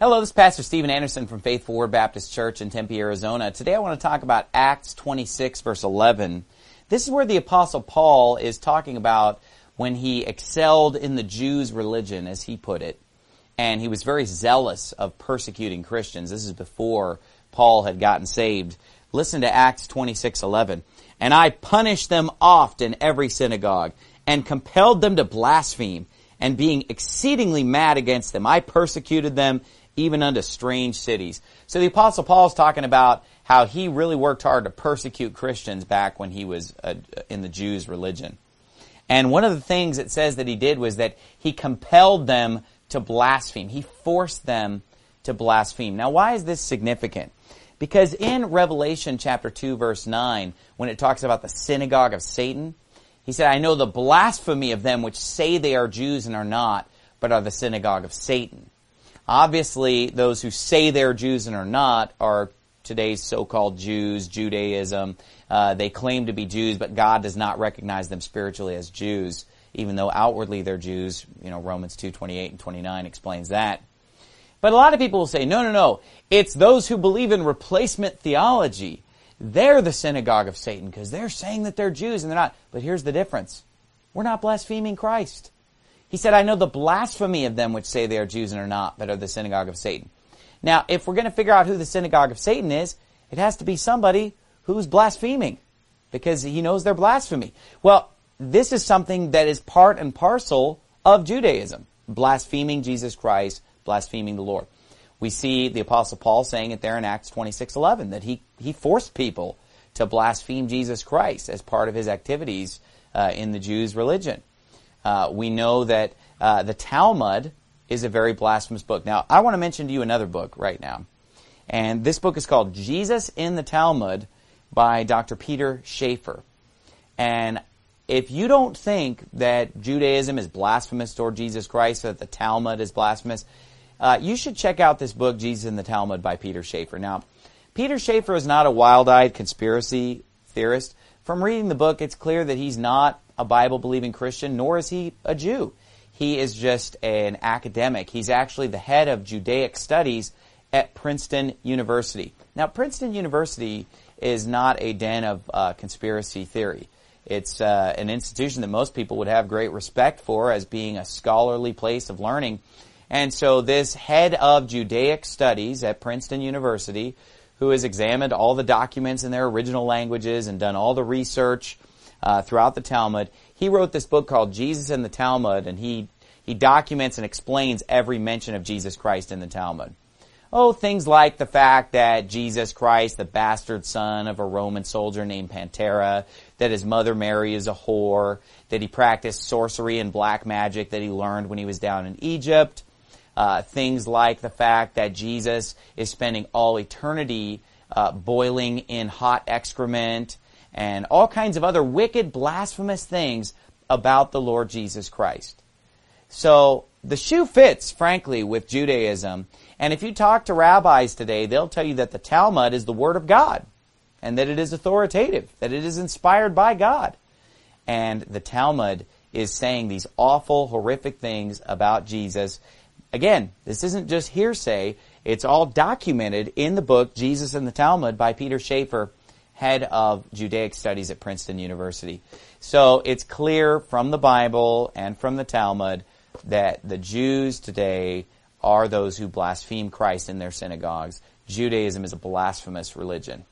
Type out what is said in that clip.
Hello, this is Pastor Steven Anderson from Faithful Word Baptist Church in Tempe, Arizona. Today I want to talk about Acts 26, verse 11. This is where the Apostle Paul is talking about when he excelled in the Jews' religion, as he put it. And he was very zealous of persecuting Christians. This is before Paul had gotten saved. Listen to Acts 26:11. And I punished them oft in every synagogue, and compelled them to blaspheme. And being exceedingly mad against them, I persecuted them even unto strange cities. So the Apostle Paul is talking about how he really worked hard to persecute Christians back when he was in the Jews' religion. And one of the things it says that he did was that he compelled them to blaspheme. He forced them to blaspheme. Now, why is this significant? Because in Revelation chapter 2, verse 9, when it talks about the synagogue of Satan, he said, I know the blasphemy of them which say they are Jews and are not, but are the synagogue of Satan. Obviously, those who say they're Jews and are not are today's so-called Jews, Judaism. They claim to be Jews, but God does not recognize them spiritually as Jews, even though outwardly they're Jews. You know, Romans 2:28 and 29 explains that. But a lot of people will say, no, it's those who believe in replacement theology. They're the synagogue of Satan because they're saying that they're Jews and they're not. But here's the difference. We're not blaspheming Christ. He said, I know the blasphemy of them which say they are Jews and are not, but are the synagogue of Satan. Now, if we're going to figure out who the synagogue of Satan is, it has to be somebody who's blaspheming because he knows their blasphemy. Well, this is something that is part and parcel of Judaism, blaspheming Jesus Christ, blaspheming the Lord. We see the Apostle Paul saying it there in Acts 26:11, that he forced people to blaspheme Jesus Christ as part of his activities in the Jews' religion. We know that the Talmud is a very blasphemous book. Now, I want to mention to you another book right now. And this book is called Jesus in the Talmud by Dr. Peter Schaefer. And if you don't think that Judaism is blasphemous toward Jesus Christ, that the Talmud is blasphemous, you should check out this book, Jesus in the Talmud by Peter Schaefer. Now, Peter Schaefer is not a wild-eyed conspiracy theorist. From reading the book, it's clear that he's not a Bible-believing Christian, nor is he a Jew. He is just an academic. He's actually the head of Judaic studies at Princeton University. Now, Princeton University is not a den of conspiracy theory. It's an institution that most people would have great respect for as being a scholarly place of learning. And so this head of Judaic studies at Princeton University, who has examined all the documents in their original languages and done all the research throughout the Talmud, he wrote this book called Jesus in the Talmud, and he documents and explains every mention of Jesus Christ in the Talmud. Oh, things like the fact that Jesus Christ, the bastard son of a Roman soldier named Pantera, that his mother Mary is a whore, that he practiced sorcery and black magic that he learned when he was down in Egypt. Things like the fact that Jesus is spending all eternity boiling in hot excrement, and all kinds of other wicked, blasphemous things about the Lord Jesus Christ. So the shoe fits, frankly, with Judaism. And if you talk to rabbis today, they'll tell you that the Talmud is the Word of God, and that it is authoritative, that it is inspired by God. And the Talmud is saying these awful, horrific things about Jesus. Again, this isn't just hearsay. It's all documented in the book, Jesus in the Talmud, by Peter Schaefer, head of Judaic studies at Princeton University. So it's clear from the Bible and from the Talmud that the Jews today are those who blaspheme Christ in their synagogues. Judaism is a blasphemous religion.